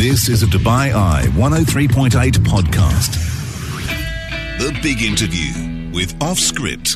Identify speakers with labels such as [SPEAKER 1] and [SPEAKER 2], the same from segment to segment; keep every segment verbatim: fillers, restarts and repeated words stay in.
[SPEAKER 1] This is a Dubai Eye one oh three point eight podcast. The Big Interview with Off Script.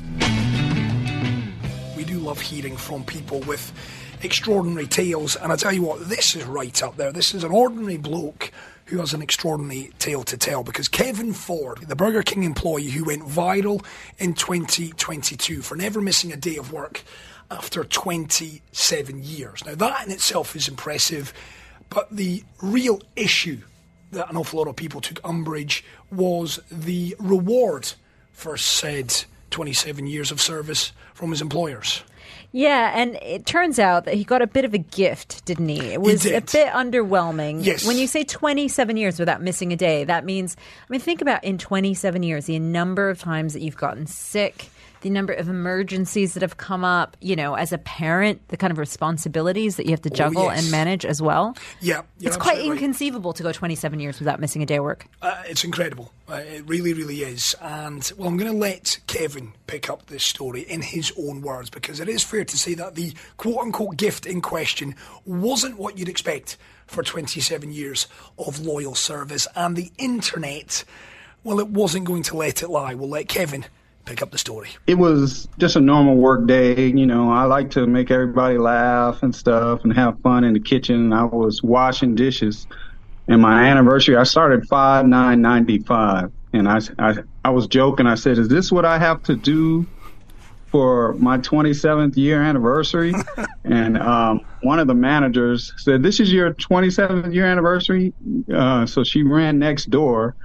[SPEAKER 2] We do love hearing from people with extraordinary tales, and I tell you what, this is right up there. This is an ordinary bloke who has an extraordinary tale to tell, because Kevin Ford, the Burger King employee who went viral in twenty twenty-two for never missing a day of work after twenty-seven years. Now that in itself is impressive, but the real issue that an awful lot of people took umbrage was the reward for said twenty-seven years of service from his employers.
[SPEAKER 3] Yeah, and it turns out that he got a bit of a gift, didn't he? It was
[SPEAKER 2] he
[SPEAKER 3] a bit underwhelming.
[SPEAKER 2] Yes.
[SPEAKER 3] When you say twenty-seven years without missing a day, that means, I mean, think about in twenty-seven years, the number of times that you've gotten sick, the number of emergencies that have come up, you know, as a parent, the kind of responsibilities that you have to juggle
[SPEAKER 2] oh, yes.
[SPEAKER 3] and manage as well.
[SPEAKER 2] Yeah.
[SPEAKER 3] It's quite
[SPEAKER 2] right.
[SPEAKER 3] inconceivable to go twenty-seven years without missing a day of work.
[SPEAKER 2] Uh, it's incredible. Uh, it really, really is. And, well, I'm going to let Kevin pick up this story in his own words, because it is fair to say that the quote-unquote gift in question wasn't what you'd expect for twenty-seven years of loyal service. And the internet, well, it wasn't going to let it lie. We'll let Kevin pick up the story.
[SPEAKER 4] It was just a normal work day. You know, I like to make everybody laugh and stuff and have fun in the kitchen. I was washing dishes. And my anniversary, I started five nine ninety-five. And I, I, I was joking. I said, is this what I have to do for my twenty-seventh year anniversary? And um, one of the managers said, this is your twenty-seventh year anniversary? Uh, so she ran next door.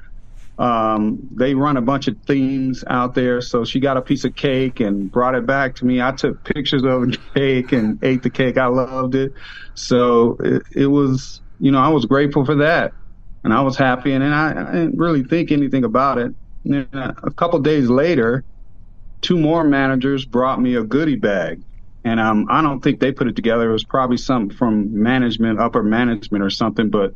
[SPEAKER 4] Um, they run a bunch of themes out there. So she got a piece of cake and brought it back to me. I took pictures of the cake and ate the cake. I loved it. So it, it was, you know, I was grateful for that. And I was happy. And then I, I didn't really think anything about it. And then a couple of days later, two more managers brought me a goodie bag. And um, I don't think they put it together. It was probably something from management, upper management or something. But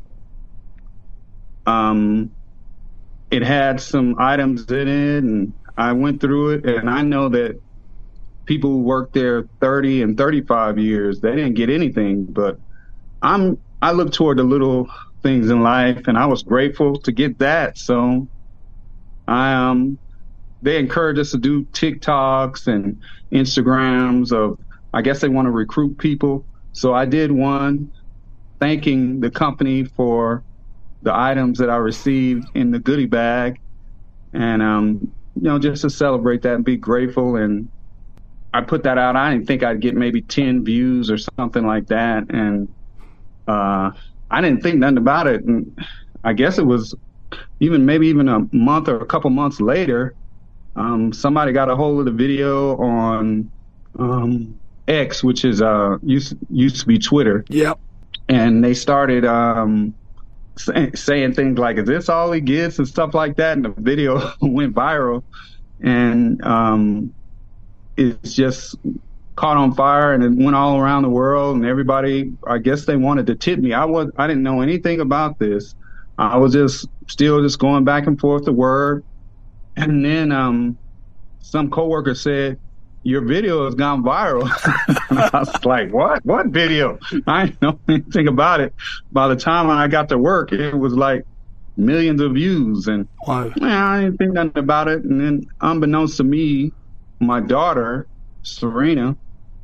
[SPEAKER 4] um. It had some items in it, and I went through it, and I know that people who worked there thirty and thirty-five years, they didn't get anything, but I'm, I look toward the little things in life, and I was grateful to get that. So I, um, they encouraged us to do TikToks and Instagrams of, I guess they want to recruit people. So I did one thanking the company for the items that I received in the goodie bag, and um, you know, just to celebrate that and be grateful. And I put that out. I didn't think I'd get maybe ten views or something like that, and uh, I didn't think nothing about it. And I guess it was even maybe even a month or a couple months later, um, somebody got a hold of the video on um, X, which is uh, used used to be Twitter.
[SPEAKER 2] Yep.
[SPEAKER 4] And they started. Um, Say, saying things like, is this all he gets and stuff like that, and the video went viral, and um, it's just caught on fire, and it went all around the world, and everybody, I guess they wanted to tip me. I was I didn't know anything about this. I was just still just going back and forth to work, and then um, some coworker said, your video has gone viral. I was like, what? What video? I didn't know anything about it. By the time I got to work, it was like millions of views. And
[SPEAKER 2] wow.
[SPEAKER 4] Man, I didn't think nothing about it. And then unbeknownst to me, my daughter, Serena,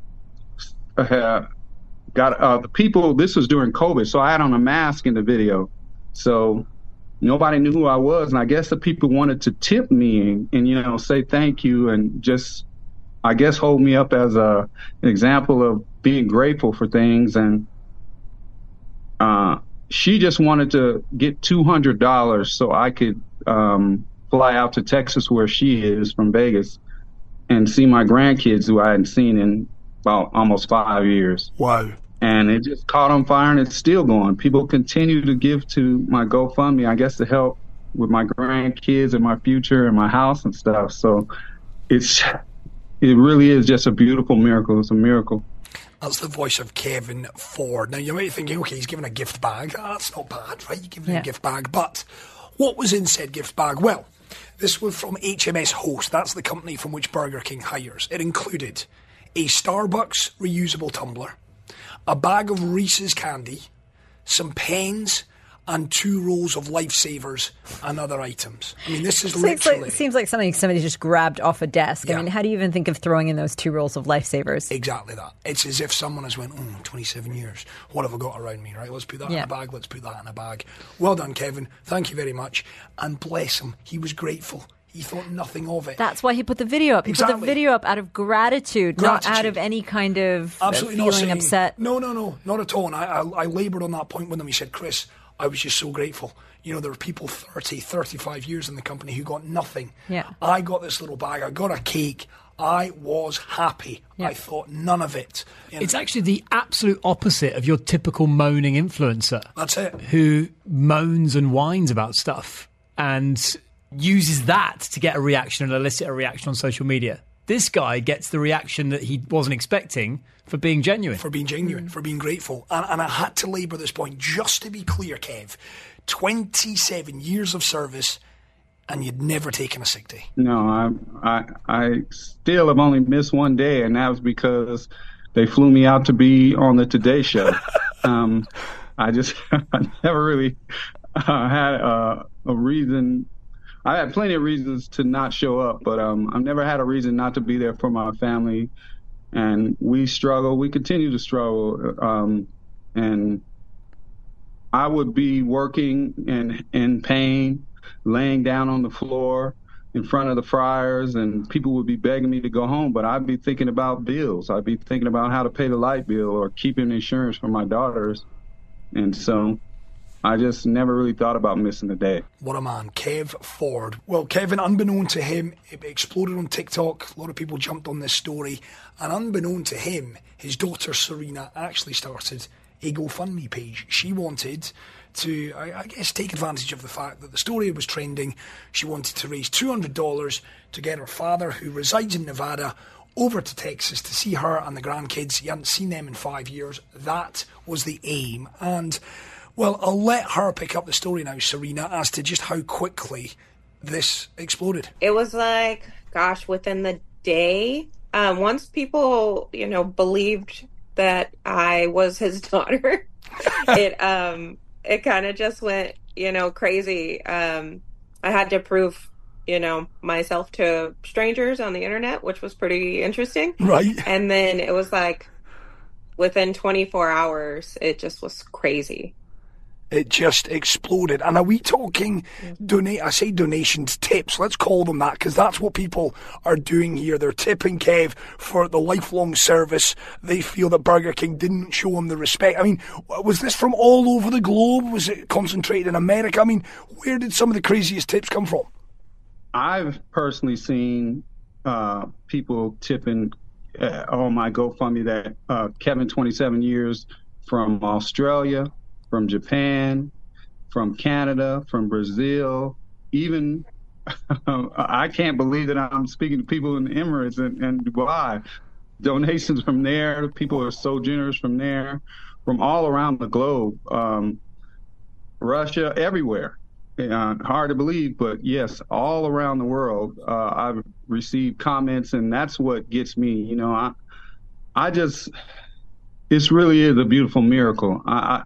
[SPEAKER 4] uh, got uh, the people, this was during COVID, so I had on a mask in the video. So nobody knew who I was. And I guess the people wanted to tip me and, and you know, say thank you and just, I guess, hold me up as a, an example of being grateful for things. And uh, she just wanted to get two hundred dollars so I could um, fly out to Texas, where she is from Vegas, and see my grandkids who I hadn't seen in about almost five years.
[SPEAKER 2] Wow.
[SPEAKER 4] And it just caught on fire, and it's still going. People continue to give to my GoFundMe, I guess, to help with my grandkids and my future and my house and stuff. So it's... It really is just a beautiful miracle. It's a miracle.
[SPEAKER 2] That's the voice of Kevin Ford. Now, you might be thinking, okay, he's given a gift bag. That's not bad, right? You're giving yeah. a gift bag. But what was in said gift bag? Well, this was from H M S Host. That's the company from which Burger King hires. It included a Starbucks reusable tumbler, a bag of Reese's candy, some pens, and two rolls of lifesavers and other items. I mean, this is
[SPEAKER 3] seems
[SPEAKER 2] literally...
[SPEAKER 3] Like, it seems like something somebody just grabbed off a desk.
[SPEAKER 2] Yeah.
[SPEAKER 3] I mean, how do you even think of throwing in those two rolls of lifesavers?
[SPEAKER 2] Exactly that. It's as if someone has went, oh, twenty-seven years. What have I got around me, right? Let's put that
[SPEAKER 3] Yeah.
[SPEAKER 2] in a bag. Let's put that in a bag. Well done, Kevin. Thank you very much. And bless him, he was grateful. He thought nothing of it.
[SPEAKER 3] That's why he put the video up. He
[SPEAKER 2] Exactly.
[SPEAKER 3] put the video up out of gratitude,
[SPEAKER 2] Gratitude.
[SPEAKER 3] not out of any kind of uh,
[SPEAKER 2] Absolutely not
[SPEAKER 3] feeling
[SPEAKER 2] saying,
[SPEAKER 3] upset.
[SPEAKER 2] No, no, no, not at all. And I, I, I laboured on that point with him. He said, Chris, I was just so grateful. You know, there were people thirty, thirty-five years in the company who got nothing.
[SPEAKER 3] Yeah.
[SPEAKER 2] I got this little bag. I got a cake. I was happy.
[SPEAKER 3] Yeah.
[SPEAKER 2] I thought none of it. You know,
[SPEAKER 5] It's actually the absolute opposite of your typical moaning influencer.
[SPEAKER 2] That's it.
[SPEAKER 5] Who moans and whines about stuff and uses that to get a reaction and elicit a reaction on social media. This guy gets the reaction that he wasn't expecting for being genuine.
[SPEAKER 2] For being genuine, for being grateful. And, and I had to labour this point just to be clear, Kev. twenty-seven years of service and you'd never taken a sick day.
[SPEAKER 4] No, I, I, I still have only missed one day, and that was because they flew me out to be on the Today Show. um, I just I never really uh, had a, a reason. I had plenty of reasons to not show up, but um, I've never had a reason not to be there for my family. And we struggle. We continue to struggle. Um, and I would be working in, in pain, laying down on the floor in front of the fryers, and people would be begging me to go home, but I'd be thinking about bills. I'd be thinking about how to pay the light bill or keeping insurance for my daughters. And so I just never really thought about missing a day.
[SPEAKER 2] What a man, Kev Ford. Well, Kevin, unbeknown to him, it exploded on TikTok. A lot of people jumped on this story. And unbeknown to him, his daughter Serena actually started a GoFundMe page. She wanted to, I, I guess, take advantage of the fact that the story was trending. She wanted to raise two hundred dollars to get her father, who resides in Nevada, over to Texas to see her and the grandkids. He hadn't seen them in five years. That was the aim. And well, I'll let her pick up the story now, Serena, as to just how quickly this exploded.
[SPEAKER 6] It was like, gosh, within the day, um, once people, you know, believed that I was his daughter, it um, it kind of just went, you know, crazy. Um, I had to prove, you know, myself to strangers on the internet, which was pretty interesting.
[SPEAKER 2] Right.
[SPEAKER 6] And then it was like, within twenty-four hours, it just was crazy.
[SPEAKER 2] It just exploded. And are we talking donate? I say donations, tips. Let's call them that, because that's what people are doing here. They're tipping Kev for the lifelong service. They feel that Burger King didn't show him the respect. I mean, was this from all over the globe? Was it concentrated in America? I mean, where did some of the craziest tips come from?
[SPEAKER 4] I've personally seen uh, people tipping uh, on my GoFundMe that uh, Kevin, twenty-seven years, from Australia, from Japan, from Canada, from Brazil, even I can't believe that I'm speaking to people in the Emirates and, and Dubai. Donations from there. People are so generous from there, from all around the globe, um, Russia, everywhere. Uh, hard to believe, but yes, all around the world, uh, I've received comments, and that's what gets me. You know, I, I just, this really is a beautiful miracle. I, I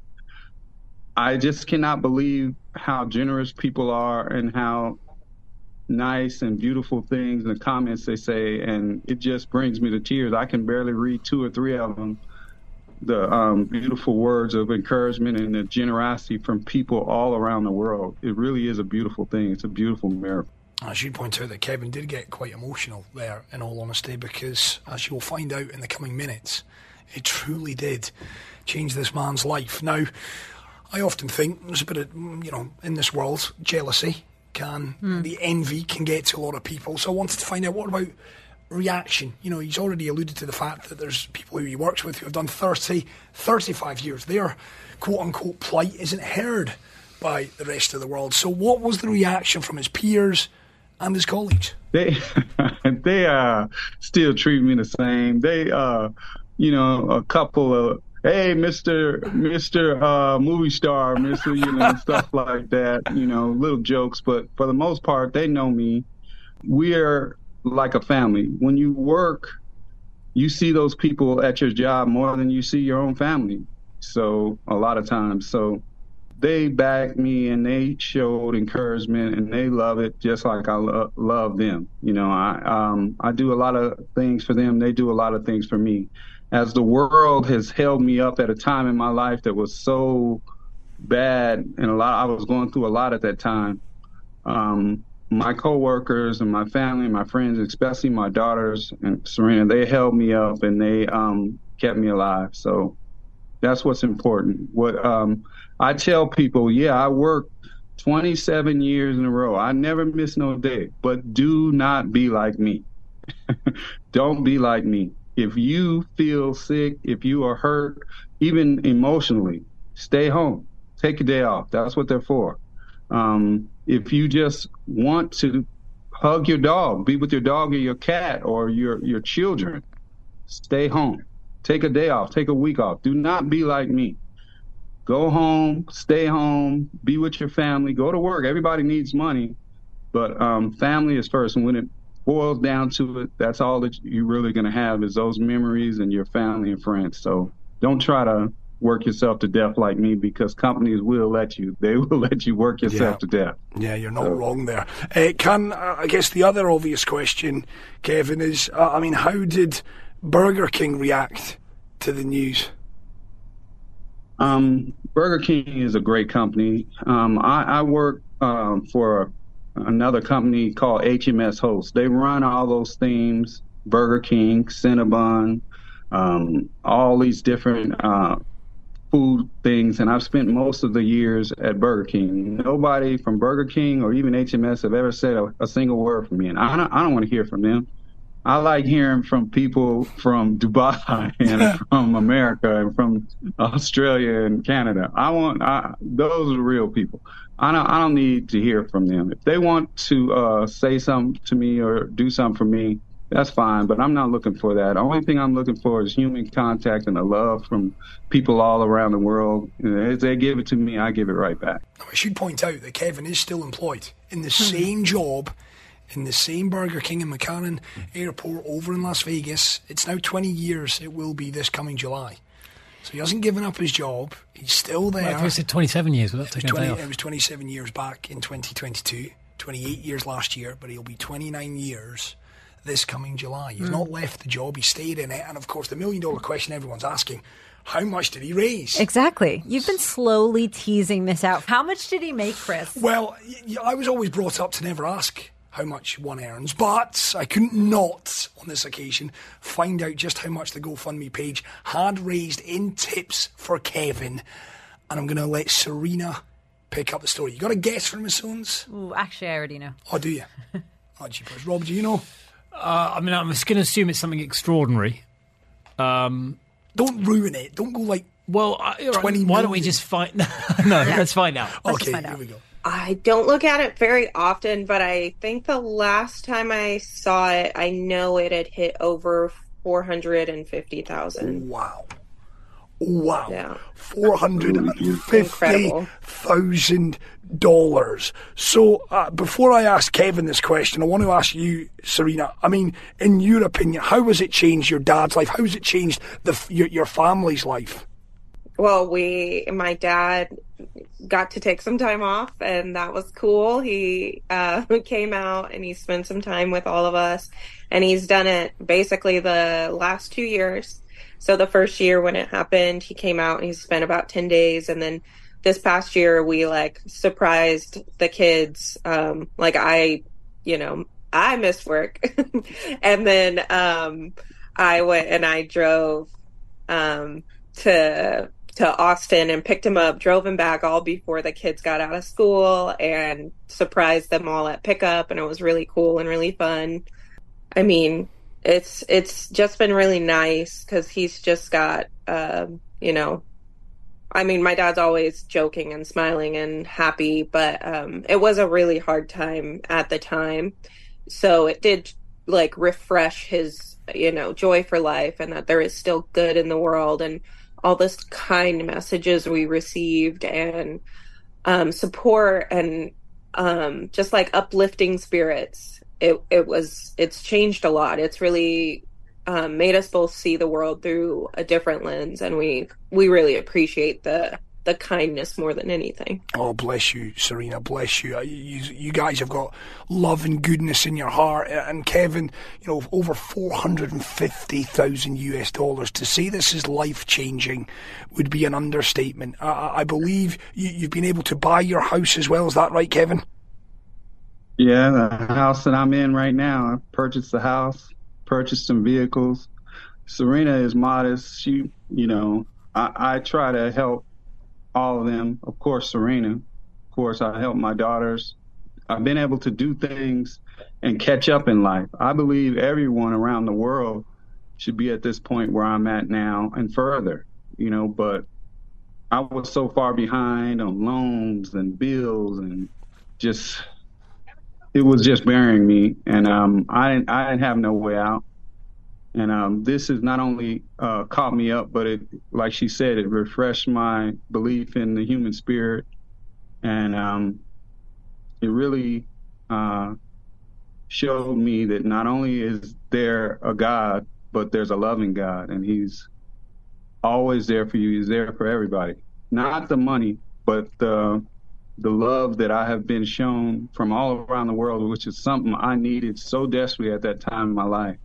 [SPEAKER 4] I just cannot believe how generous people are and how nice and beautiful things in the comments they say, and it just brings me to tears. I can barely read two or three of them. The um, beautiful words of encouragement and the generosity from people all around the world. It really is a beautiful thing. It's a beautiful miracle.
[SPEAKER 2] I should point out that Kevin did get quite emotional there, in all honesty, because as you'll find out in the coming minutes, it truly did change this man's life. Now, I often think there's a bit of, you know, in this world, jealousy can, mm. the envy can get to a lot of people. So I wanted to find out, what about reaction? You know, he's already alluded to the fact that there's people who he works with who have done thirty, thirty-five years. Their quote-unquote plight isn't heard by the rest of the world. So what was the reaction from his peers and his colleagues?
[SPEAKER 4] They, they uh, still treat me the same. They, uh, you know, a couple of, hey, Mister Mister Uh, movie star, Mister You know, stuff like that, you know, little jokes. But for the most part, they know me. We're like a family. When you work, you see those people at your job more than you see your own family. So a lot of times. So they backed me and they showed encouragement and they love it just like I lo- love them. You know, I um, I do a lot of things for them. They do a lot of things for me. As the world has held me up at a time in my life that was so bad and a lot, I was going through a lot at that time. Um, my coworkers and my family and my friends, especially my daughters and Serena, they held me up and they um, kept me alive. So that's what's important. What um, I tell people, yeah, I worked twenty-seven years in a row. I never miss no day, but do not be like me. Don't be like me. If you feel sick, if you are hurt, even emotionally, stay home. Take a day off. That's what they're for. Um, if you just want to hug your dog, be with your dog or your cat or your, your children, stay home. Take a day off. Take a week off. Do not be like me. Go home, stay home, be with your family, go to work. Everybody needs money, but um, family is first. And when it boils down to it, that's all that you're really going to have is those memories and your family and friends. So don't try to work yourself to death like me, because companies will let you. They will let you work yourself
[SPEAKER 2] yeah.
[SPEAKER 4] to death.
[SPEAKER 2] Yeah, you're not
[SPEAKER 4] so.
[SPEAKER 2] wrong there. Uh, can uh, I guess the other obvious question, Kevin, is, uh, I mean, how did Burger King react to the news?
[SPEAKER 4] Um, Burger King is a great company. Um, I, I work um, for another company called H M S Host. They run all those themes, Burger King, Cinnabon, um, all these different uh, food things. And I've spent most of the years at Burger King. Nobody from Burger King or even H M S have ever said a, a single word from me. And I don't, I don't want to hear from them. I like hearing from people from Dubai and from America and from Australia and Canada. I want I, those are real people. I don't I don't need to hear from them. If they want to uh, say something to me or do something for me, that's fine. But I'm not looking for that. The only thing I'm looking for is human contact and the love from people all around the world. As they give it to me, I give it right back.
[SPEAKER 2] I should point out that Kevin is still employed in the same job, in the same Burger King in McCarran Airport over in Las Vegas. It's now twenty years. It will be this coming July. So he hasn't given up his job. He's still there.
[SPEAKER 5] Well, I said twenty-seven years without taking
[SPEAKER 2] twenty,
[SPEAKER 5] a day off.
[SPEAKER 2] It was twenty-seven years back in twenty twenty-two, twenty-eight years last year, but he'll be twenty-nine years this coming July. He's mm. not left the job. He stayed in it. And, of course, the million-dollar question everyone's asking, how much did he raise?
[SPEAKER 3] Exactly. You've been slowly teasing this out. How much did he make, Chris?
[SPEAKER 2] Well, I was always brought up to never ask how much one earns, but I couldn't not, on this occasion, find out just how much the GoFundMe page had raised in tips for Kevin. And I'm going to let Serena pick up the story. You got a guess from Miss Owens?
[SPEAKER 3] Ooh, actually, I already know.
[SPEAKER 2] Oh, do you? Oh, jeepers. Rob, do you know?
[SPEAKER 5] Uh, I mean, I'm just going to assume it's something extraordinary. Um,
[SPEAKER 2] Don't ruin it. Don't go like
[SPEAKER 5] well, I,
[SPEAKER 2] twenty
[SPEAKER 5] why
[SPEAKER 2] million.
[SPEAKER 5] don't we just find... no, yeah. let's find out.
[SPEAKER 3] Let's
[SPEAKER 2] okay,
[SPEAKER 3] find
[SPEAKER 2] here
[SPEAKER 3] out.
[SPEAKER 2] we go.
[SPEAKER 6] I don't look at it very often, but I think the last time I saw it, I know it had hit over four hundred fifty thousand.
[SPEAKER 2] Wow. Wow.
[SPEAKER 6] Yeah.
[SPEAKER 2] four hundred fifty thousand dollars. So, uh, before I ask Kevin this question, I want to ask you, Serena, I mean, in your opinion, how has it changed your dad's life? How has it changed the your, your family's life?
[SPEAKER 6] Well, we, my dad got to take some time off, and that was cool. He uh, came out and he spent some time with all of us, and he's done it basically the last two years. So the first year when it happened, he came out and he spent about ten days. And then this past year, we like surprised the kids. Um, like I, you know, I missed work. And then um, I went and I drove um, to to Austin and picked him up, drove him back all before the kids got out of school, and surprised them all at pickup. And it was really cool and really fun. I mean, it's it's just been really nice because he's just got, uh, you know, I mean, my dad's always joking and smiling and happy, but um, it was a really hard time at the time. So it did like refresh his, you know, joy for life, and that there is still good in the world, and all this kind messages we received, and um, support, and um, just like uplifting spirits. It it was it's changed a lot. It's really um, made us both see the world through a different lens, and we we really appreciate the the kindness more than anything.
[SPEAKER 2] Oh, bless you, Serena, bless you. you. You guys have got love and goodness in your heart. And Kevin, you know, over four hundred fifty thousand U S dollars. To say this is life-changing would be an understatement. I, I believe you, you've been able to buy your house as well. Is that right, Kevin?
[SPEAKER 4] Yeah, the house that I'm in right now, I purchased the house, purchased some vehicles. Serena is modest. She, you know, I, I try to help all of them. Of course, Serena. Of course, I help my daughters. I've been able to do things and catch up in life. I believe everyone around the world should be at this point where I'm at now and further, you know, but I was so far behind on loans and bills and just, it was just burying me. And um, I, didn't, I didn't have no way out. And um, this has not only uh, caught me up, but it, like she said, it refreshed my belief in the human spirit. And um, it really uh, showed me that not only is there a God, but there's a loving God. And he's always there for you. He's there for everybody. Not the money, but the, the love that I have been shown from all around the world, which is something I needed so desperately at that time in my life.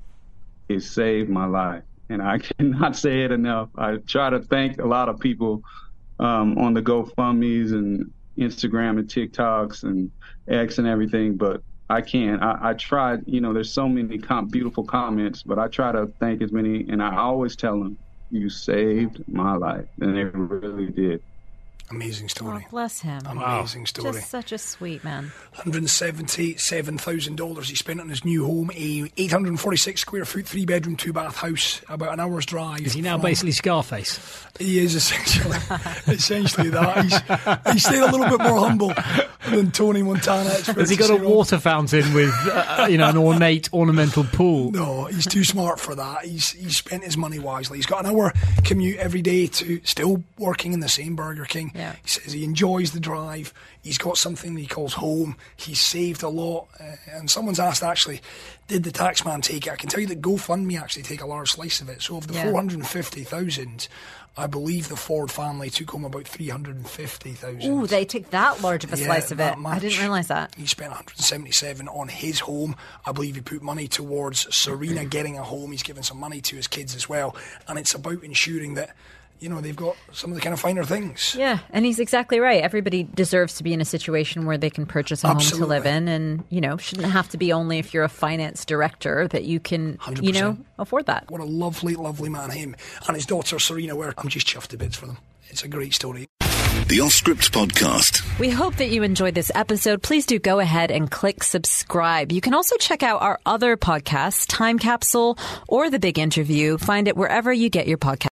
[SPEAKER 4] It saved my life, and I cannot say it enough. I try to thank a lot of people um, on the GoFundMe's and Instagram and TikToks and X and everything, but I can't. I, I tried, you know, there's so many com- beautiful comments, but I try to thank as many, and I always tell them, you saved my life, and they really did.
[SPEAKER 2] Amazing story.
[SPEAKER 3] Oh, bless him.
[SPEAKER 2] Amazing story.
[SPEAKER 3] Just such a sweet man.
[SPEAKER 2] one hundred seventy-seven thousand dollars he spent on his new home, a eight hundred forty-six square foot, three bedroom, two bath house, about an hour's drive.
[SPEAKER 5] Is he now
[SPEAKER 2] from,
[SPEAKER 5] basically Scarface?
[SPEAKER 2] He is essentially, essentially that. He's, he's stayed a little bit more humble than Tony Montana.
[SPEAKER 5] Has he got a water fountain with, uh, you know, an ornate ornamental pool?
[SPEAKER 2] No, he's too smart for that. He's he's spent his money wisely. He's got an hour commute every day to still working in the same Burger King.
[SPEAKER 3] Yeah.
[SPEAKER 2] He says he enjoys the drive. He's got something he calls home. He's saved a lot. Uh, and someone's asked, actually, did the taxman take it? I can tell you that GoFundMe actually take a large slice of it. So of the yeah. four hundred fifty thousand, I believe the Ford family took home about three hundred fifty thousand.
[SPEAKER 3] Ooh, they took that large of a
[SPEAKER 2] yeah,
[SPEAKER 3] slice of it.
[SPEAKER 2] Much.
[SPEAKER 3] I didn't realise that.
[SPEAKER 2] He spent one hundred seventy-seven on his home. I believe he put money towards Serena getting a home. He's given some money to his kids as well. And it's about ensuring that, you know, they've got some of the kind of finer things.
[SPEAKER 3] Yeah, and he's exactly right. Everybody deserves to be in a situation where they can purchase a Absolutely. home to live in, and, you know, shouldn't have to be only if you're a finance director that you can, one hundred percent. You know, afford that.
[SPEAKER 2] What a lovely, lovely man, him. And his daughter, Serena, were, I'm just chuffed to bits for them. It's a great story.
[SPEAKER 1] The Off Script Podcast.
[SPEAKER 3] We hope that you enjoyed this episode. Please do go ahead and click subscribe. You can also check out our other podcasts, Time Capsule or The Big Interview. Find it wherever you get your podcast.